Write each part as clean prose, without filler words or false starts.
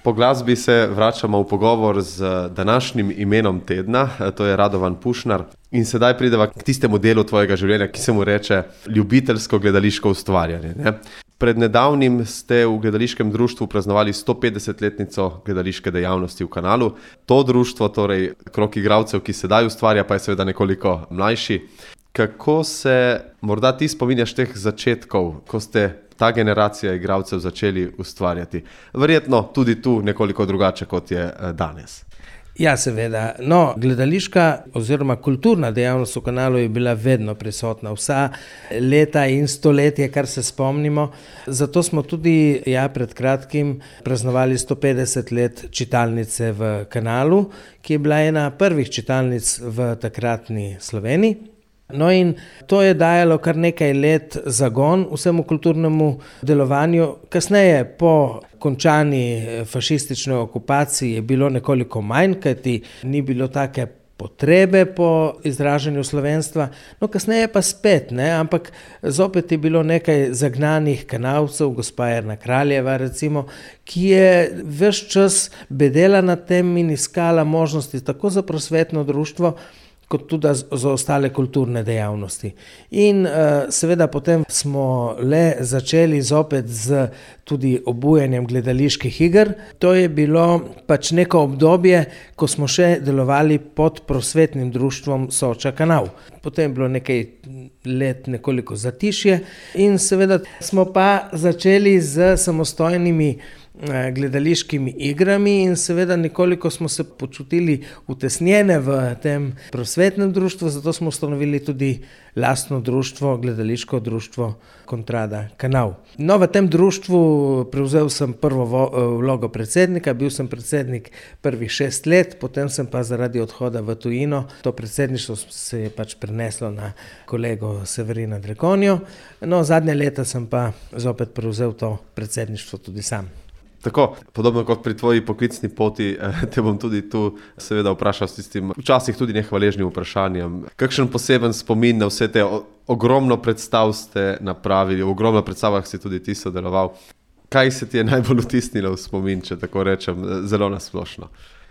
Po glasbi se vračamo v pogovor z današnjim imenom tedna, to je Radovan Pušnar. In sedaj prideva k tistemu delu tvojega življenja, ki se mu reče ljubiteljsko gledališko ustvarjanje. Ne? Pred nedavnim ste v gledališkem društvu praznovali 150-letnico gledališke dejavnosti v Kanalu. To društvo, torej krog igralcev, ki sedaj ustvarja, pa je seveda nekoliko mlajši. Kako se morda ti spominjaš teh začetkov, ko ste ta generacija igralcev začeli ustvarjati? Verjetno tudi tu nekoliko drugače, kot je danes. Ja, seveda. No, gledališka oziroma kulturna dejavnost v Kanalu je bila vedno prisotna. Vsa leta in stoletje, kar se spomnimo. Zato smo tudi pred kratkim praznovali 150 let čitalnice v Kanalu, ki je bila ena prvih čitalnic v takratni Sloveniji. No in to je dajalo kar nekaj let zagon vsemu kulturnemu delovanju. Kasneje, po končani fašistični okupaciji, je bilo nekoliko manj, kajti ni bilo take potrebe po izražanju slovenstva. No, kasneje pa spet, ampak zopet je bilo nekaj zagnanih Kanalcev, gospa Erna Kraljeva recimo, ki je ves čas bedela nad tem in iskala možnosti tako za prosvetno društvo, kot tudi za ostale kulturne dejavnosti. In seveda potem smo le začeli zopet z tudi obujanjem gledaliških iger. To je bilo pač neko obdobje, ko smo še delovali pod prosvetnim društvom Soča Kanal. Potem je bilo nekaj let nekoliko zatišje in seveda smo pa začeli z samostojnimi gledališkimi igrami in seveda nekoliko smo se počutili utesnjene v tem prosvetnem društvu, zato smo ustanovili tudi lastno društvo, gledališko društvo Kontrada Kanal. No, v tem društvu prevzel sem prvo vlogo predsednika, bil sem predsednik prvih 6 let, potem sem pa zaradi odhoda v tujino, to predsedništvo se je pač preneslo na kolego Severina Drekonjo. No, zadnje leta sem pa zopet prevzel to predsedništvo tudi sam. Tako, podobno kot pri tvoji poklicni poti, te bom tudi tu seveda vprašal s tistim včasih tudi nehvaležnim vprašanjem. Kakšen poseben spomin na vse te ogromno predstav ste napravili, v ogromno predstavah si tudi ti sodeloval. Kaj se ti je najbolj vtisnilo v spomin, če tako rečem, zelo nasplošno?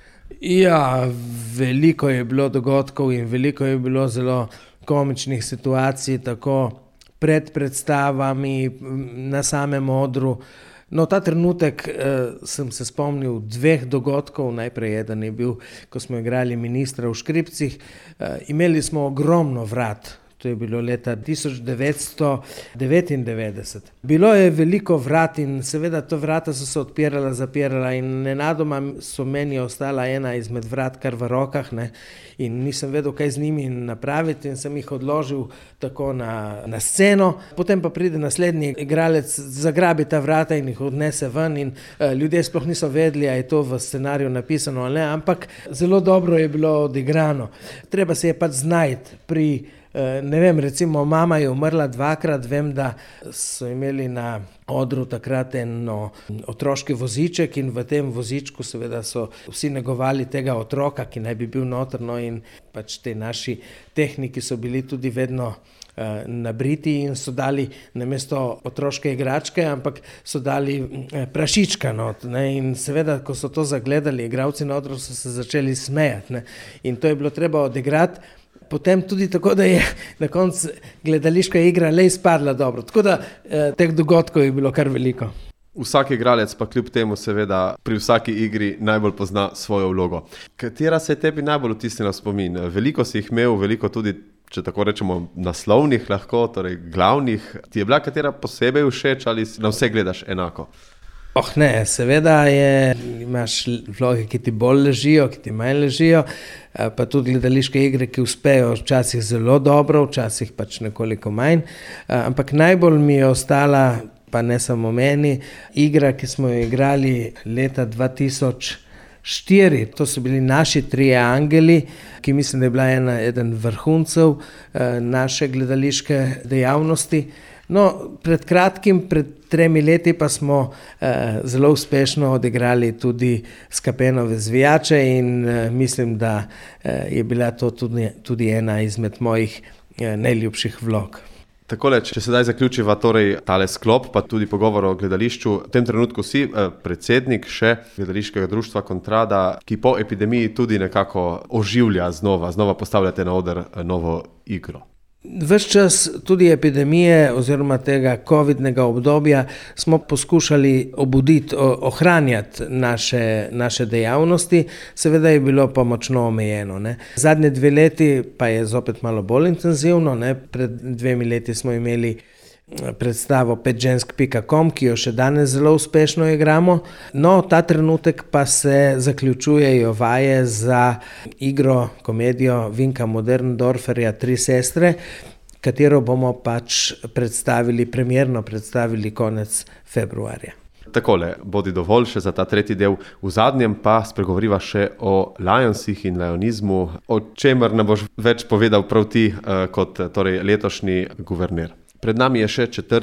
Ja, veliko je bilo dogodkov in veliko je bilo zelo komičnih situacij, tako pred predstavami, na samem odru. No, ta trenutek sem se spomnil 2 dogodkov. Najprej eden je bil, ko smo igrali Ministra v Škripcih. Imeli smo ogromno vrat. To je bilo leta 1999. Bilo je veliko vrat in seveda to vrata so se odpirala, zapirala in nenadoma so meni ostala ena izmed vrat kar v rokah, in nisem vedel, kaj z njimi napraviti in sem jih odložil tako na sceno. Potem pa pride naslednji igralec, zagrabi ta vrata in jih odnese ven in ljudje sploh niso vedeli, a je to v scenariju napisano ali ne, ampak zelo dobro je bilo odigrano. Treba se je pač znajti pri recimo mama je umrla 2-krat, vem, da so imeli na odru takrat otroški voziček in v tem vozičku seveda so vsi negovali tega otroka, ki naj bi bil noter, in pač te naši tehniki so bili tudi vedno nabriti in so dali namesto otroške igračke, ampak so dali prašička not. In seveda, ko so to zagledali, igralci na odru so se začeli smejati. In to je bilo treba odigrati. Potem tudi tako, da je na koncu gledališka igra le izpadla dobro. Tako da teh dogodkov je bilo kar veliko. Vsak igralec pa kljub temu seveda pri vsaki igri najbolj pozna svojo vlogo. Katera se je tebi najbolj vtisnila v spomin? Veliko si jih imel, veliko tudi, če tako rečemo, naslovnih lahko, torej glavnih. Ti je bila katera posebej všeč ali na vse gledaš enako? Ne, seveda imaš vloge, ki ti bolj ležijo, ki ti manj ležijo, pa tudi gledališke igre, ki uspejo včasih zelo dobro, včasih pač nekoliko manj. Ampak najbolj mi je ostala, pa ne samo meni, igra, ki smo jo igrali leta 2004. To so bili naši 3 angeli, ki mislim, da je bila eden vrhuncev naše gledališke dejavnosti. No, pred kratkim, pred 3 leti pa smo zelo uspešno odigrali tudi Skapenove Zvijače in mislim, da je bila to tudi ena izmed mojih najljubših vlog. Takole, če sedaj zaključiva torej tale sklop, pa tudi pogovor o gledališču. V tem trenutku si predsednik še gledališkega društva Kontrada, ki po epidemiji tudi nekako oživlja znova postavljate na oder novo igro. Ves čas tudi epidemije oziroma tega covidnega obdobja smo poskušali obuditi, ohranjati naše dejavnosti, seveda je bilo pa močno omejeno. Zadnje 2 leti pa je zopet malo bolj intenzivno. Pred 2 leti smo imeli predstavo petžensk.com, ki jo še danes zelo uspešno igramo. No, ta trenutek pa se zaključujejo vaje za igro, komedijo Vinka Moderndorferja Tri sestre, katero bomo pač premierno predstavili konec februarja. Takole, bodi dovolj še za ta tretji del. V zadnjem pa spregovoriva še o Lionsih in lionizmu, o čemer nam boš več povedal prav ti kot torej letošnji guverner. Pred nami je še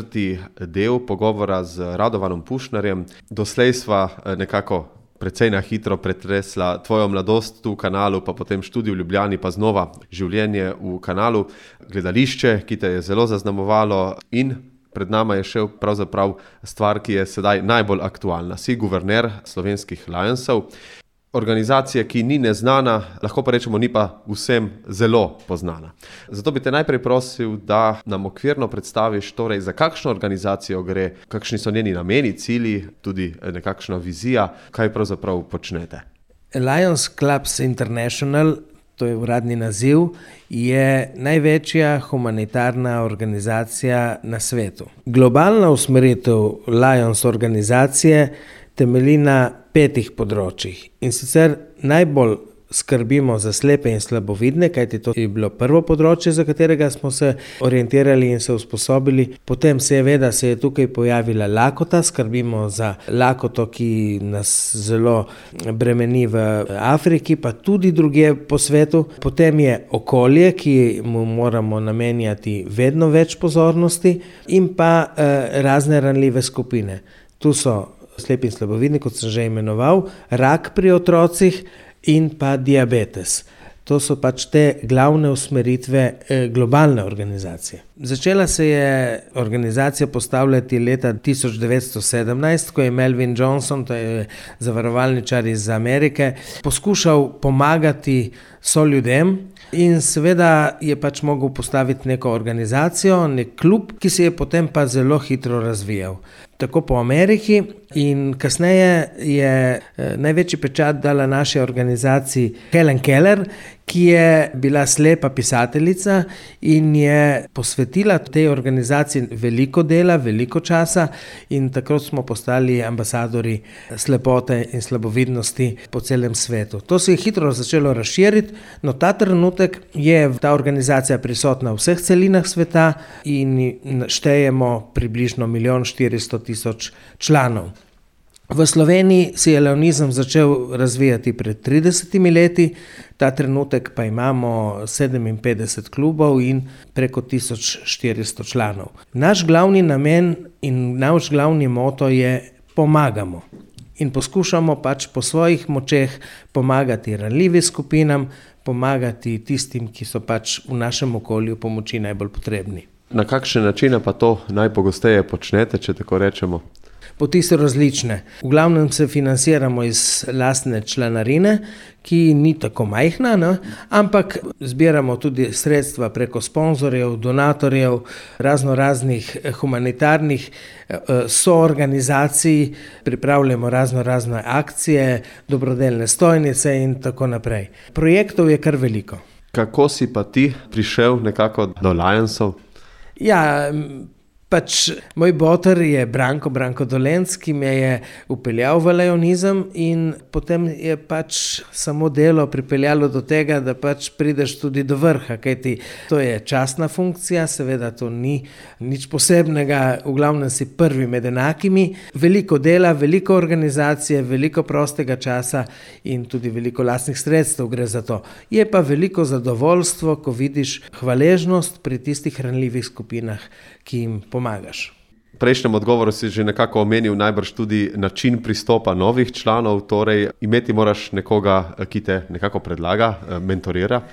4. del pogovora z Radovanom Pušnarjem. Doslej sva nekako precej na hitro pretresla tvojo mladost tu v Kanalu, pa potem študij v Ljubljani, pa znova življenje v Kanalu, gledališče, ki te je zelo zaznamovalo, in pred nama je še pravzaprav stvar, ki je sedaj najbolj aktualna. Si guverner slovenskih Lionsov, organizacije, ki ni neznana, lahko pa rečemo, ni pa vsem zelo poznana. Zato bi te najprej prosil, da nam okvirno predstaviš, torej, za kakšno organizacijo gre, kakšni so njeni nameni, cilji, tudi nekakšna vizija, kaj pravzaprav počnete. Lions Clubs International, to je uradni naziv, je največja humanitarna organizacija na svetu. Globalna usmeritev Lions organizacije temelji na 5 področjih. In sicer najbolj skrbimo za slepe in slabovidne, kajti to je bilo prvo področje, za katerega smo se orientirali in se usposobili. Potem seveda se je tukaj pojavila lakota, skrbimo za lakoto, ki nas zelo bremeni v Afriki, pa tudi drugje po svetu. Potem je okolje, ki mu moramo namenjati vedno več pozornosti, in pa razne ranljive skupine. Tu so slepi in slabovidni, kot sem že imenoval, rak pri otrocih in pa diabetes. To so pač te glavne usmeritve globalne organizacije. Začela se je organizacija postavljati leta 1917, ko je Melvin Johnson, to je zavarovalničar iz Amerike, poskušal pomagati soljudem in seveda je pač mogel postaviti neko organizacijo, nek klub, ki se je potem pa zelo hitro razvijal. Tako po Ameriki, in kasneje je največji pečat dala naši organizaciji Helen Keller, ki je bila slepa pisateljica in je posvetila tej organizaciji veliko dela, veliko časa, in takrat smo postali ambasadori slepote in slabovidnosti po celem svetu. To se je hitro začelo razširiti, no ta trenutek je ta organizacija prisotna v vseh celinah sveta in štejemo približno 1.400.000 članov. V Sloveniji se je leonizem začel razvijati pred 30 leti, ta trenutek pa imamo 57 klubov in preko 1400 članov. Naš glavni namen in naš glavni moto je pomagamo. In poskušamo pač po svojih močeh pomagati ranljivim skupinam, pomagati tistim, ki so pač v našem okolju pomoči najbolj potrebni. Na kakšne načine pa to najpogosteje počnete, če tako rečemo? Poti so različne. V glavnem se financiramo iz lastne članarine, ki ni tako majhna, ampak zbiramo tudi sredstva preko sponzorjev, donatorjev, raznih humanitarnih soorganizacij, pripravljamo razne akcije, dobrodelne stojnice in tako naprej. Projektov je kar veliko. Kako si pa ti prišel nekako do Lionsov? Ja, pač moj boter je Branko Dolenc, ki me je vpeljal v leonizem, in potem je pač samo delo pripeljalo do tega, da pač prideš tudi do vrha, kajti to je častna funkcija, seveda to ni nič posebnega, v glavnem si prvi med enakimi, veliko dela, veliko organizacije, veliko prostega časa in tudi veliko lastnih sredstev gre za to. Je pa veliko zadovoljstvo, ko vidiš hvaležnost pri tistih ranljivih skupinah, ki jim pomagaš. V prejšnjem odgovoru si že nekako omenil najbrž tudi način pristopa novih članov, torej imeti moraš nekoga, ki te nekako predlaga, mentorira.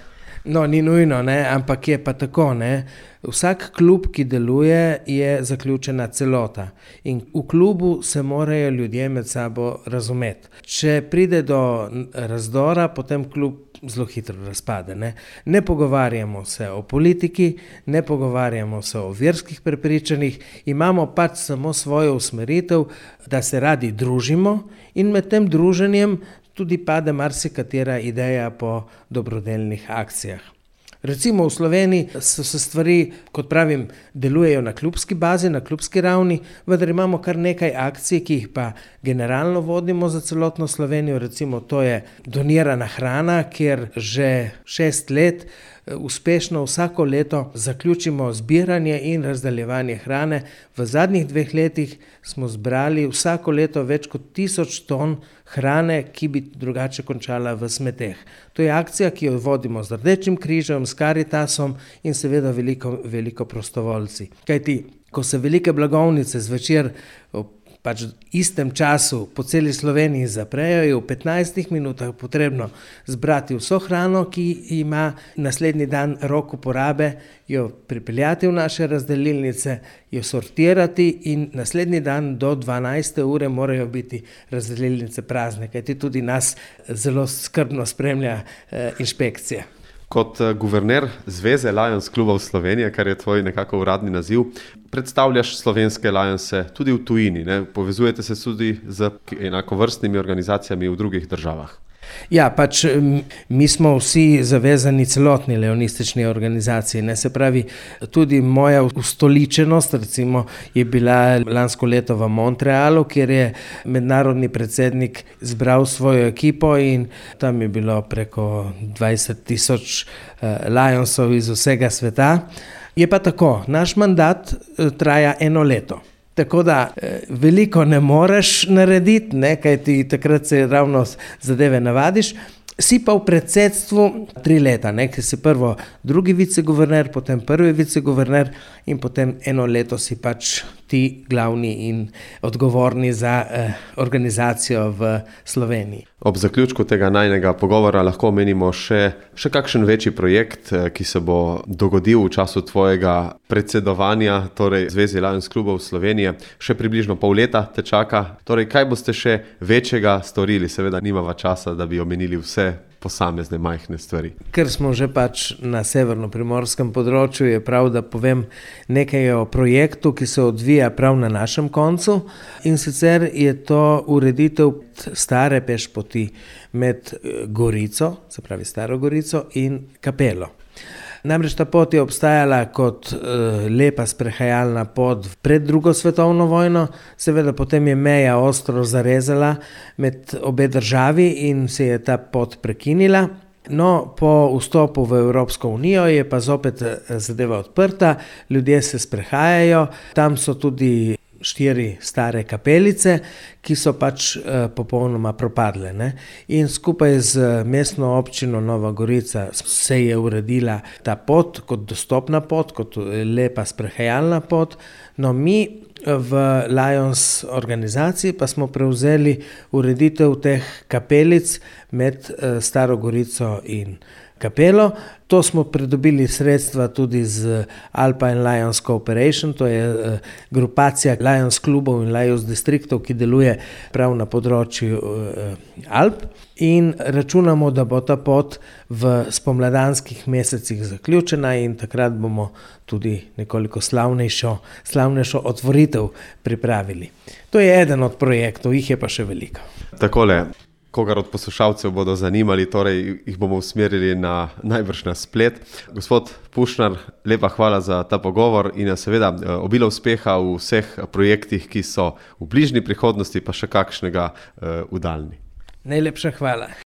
No, ni nujno, ne, ampak je pa tako, ne. Vsak klub, ki deluje, je zaključena celota in v klubu se morajo ljudje med sabo razumeti. Če pride do razdora, potem klub zelo hitro razpade, ne. Ne pogovarjamo se o politiki, ne pogovarjamo se o verskih prepričanjih, imamo pač samo svojo usmeritev, da se radi družimo in med tem druženjem tudi pade marsikatera ideja po dobrodelnih akcijah. Recimo v Sloveniji so se stvari, kot pravim, delujejo na klubski bazi, na klubski ravni, vendar imamo kar nekaj akcij, ki jih pa generalno vodimo za celotno Slovenijo. Recimo to je donirana hrana, kjer že 6 let uspešno vsako leto zaključimo zbiranje in razdeljevanje hrane. V zadnjih 2 letih smo zbrali vsako leto več kot 1000 ton hrane, ki bi drugače končala v smeteh. To je akcija, ki jo vodimo z Rdečim križem, s Karitasom in seveda veliko prostovoljci. Kajti, ko se velike blagovnice zvečer pač v istem času po celi Sloveniji zaprejo, je v 15 minutah potrebno zbrati vso hrano, ki ima naslednji dan rok uporabe, jo pripeljati v naše razdelilnice, jo sortirati in naslednji dan do 12. ure morajo biti razdelilnice prazne, kajti tudi nas zelo skrbno spremlja inšpekcija. Kot guverner Zveze Lions klubov Slovenije, kar je tvoj nekako uradni naziv, predstavljaš slovenske Lionse tudi v tujini, ne? Povezujete se tudi z enakovrstnimi organizacijami v drugih državah. Ja, pač mi smo vsi zavezani celotni leonistični organizaciji, ne, se pravi, tudi moja ustoličenost recimo je bila lansko leto v Montrealu, kjer je mednarodni predsednik zbral svojo ekipo in tam je bilo preko 20,000 Lionsov iz vsega sveta. Je pa tako, naš mandat traja 1 leto. Tako da veliko ne moreš narediti, ne, kajti takrat se ravno zadeve navadiš. Si pa v predsedstvu 3 leta, ne, ker si prvo drugi viceguverner, potem prvi viceguverner in potem 1 leto si pač ti glavni in odgovorni za organizacijo v Sloveniji. Ob zaključku tega najinega pogovora lahko omenimo še kakšen večji projekt, ki se bo dogodil v času tvojega predsedovanja, torej Zvezi Lions klubov Slovenije. Še približno pol leta te čaka. Torej, kaj boste še večjega storili? Seveda nimava časa, da bi omenili vse posamezne majhne stvari. Ker smo že pač na severno-primorskem področju, je prav, da povem nekaj o projektu, ki se odvija prav na našem koncu, in sicer je to ureditev stare pešpoti med Gorico, se pravi Staro Gorico, in Kapelo. Namreč ta pot je obstajala kot lepa sprehajalna pot pred 2. svetovno vojno, seveda potem je meja ostro zarezala med obe državi in se je ta pot prekinila. No, po vstopu v Evropsko unijo je pa zopet zadeva odprta, ljudje se sprehajajo, tam so tudi 4 stare kapelice, ki so pač popolnoma propadle, ne. In skupaj z mestno občino Nova Gorica se je uredila ta pot kot dostopna pot, kot lepa sprehajalna pot. No, mi v Lions organizaciji pa smo prevzeli ureditev teh kapelic med Staro Gorico in Kapelo. To smo pridobili sredstva tudi z Alpine Lions Cooperation, to je grupacija Lions klubov in Lions distriktov, ki deluje prav na področju Alp, in računamo, da bo ta pot v spomladanskih mesecih zaključena in takrat bomo tudi nekoliko slavnejšo otvoritev pripravili. To je eden od projektov, jih je pa še veliko. Takole, kogar od poslušalcev bodo zanimali, torej jih bomo usmerili najbrž na splet. Gospod Pušnar, lepa hvala za ta pogovor in seveda obilo uspeha v vseh projektih, ki so v bližnji prihodnosti, pa še kakšnega v daljni. Najlepša hvala.